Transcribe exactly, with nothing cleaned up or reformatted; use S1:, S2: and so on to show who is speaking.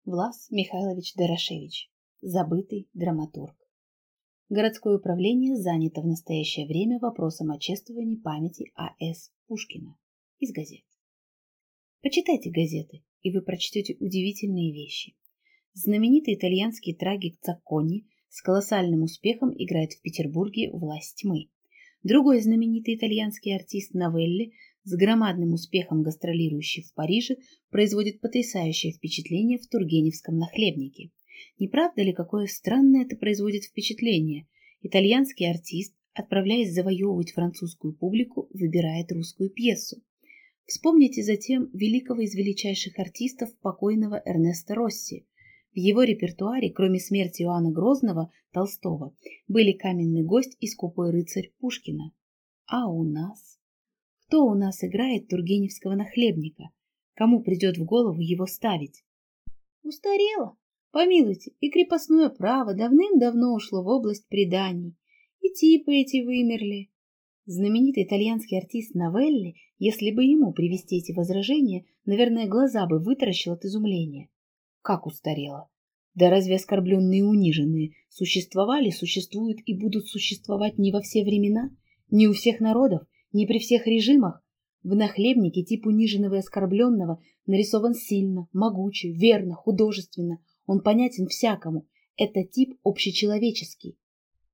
S1: Влас Михайлович Дорошевич, забытый драматург. Городское управление занято в настоящее время вопросом о чествовании памяти А С Пушкина. Из газет. Почитайте газеты, и вы прочтете удивительные вещи. Знаменитый итальянский трагик Цаккони с колоссальным успехом играет в Петербурге «Власть тьмы». Другой знаменитый итальянский артист Новелли, с громадным успехом гастролирующий в Париже, производит потрясающее впечатление в Тургеневском нахлебнике. Не правда ли, какое странное это производит впечатление? Итальянский артист, отправляясь завоевывать французскую публику, выбирает русскую пьесу. Вспомните затем великого из величайших артистов покойного Эрнесто Росси. В его репертуаре, кроме смерти Иоанна Грозного, Толстого, были «Каменный гость» и «Скупой рыцарь» Пушкина. А у нас? Кто у нас играет Тургеневского нахлебника? Кому придет в голову его ставить? Устарело. Помилуйте, и крепостное право давным-давно ушло в область преданий, и типы эти вымерли. Знаменитый итальянский артист Новелли, если бы ему привести эти возражения, наверное, глаза бы вытаращил от изумления. Как устарело? Да разве оскорбленные и униженные существовали, существуют и будут существовать не во все времена, не у всех народов, не при всех режимах? В нахлебнике тип униженного и оскорбленного нарисован сильно, могуче, верно, художественно. Он понятен всякому. Это тип общечеловеческий.